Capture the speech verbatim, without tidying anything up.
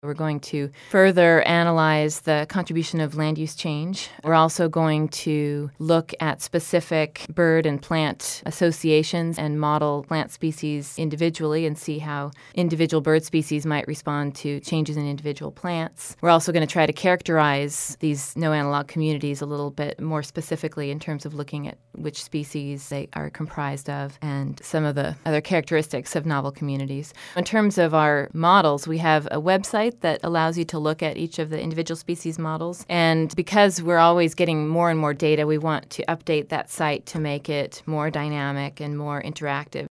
We're going to further analyze the contribution of land use change. We're also going to look at specific bird and plant associations and model plant species individually and see how individual bird species might respond to changes in individual plants. We're also going to try to characterize these no-analog communities a little bit more specifically in terms of looking at which species they are comprised of and some of the other characteristics of novel communities. In terms of our models, we have a website that allows you to look at each of the individual species models. And because we're always getting more and more data, we want to update that site to make it more dynamic and more interactive.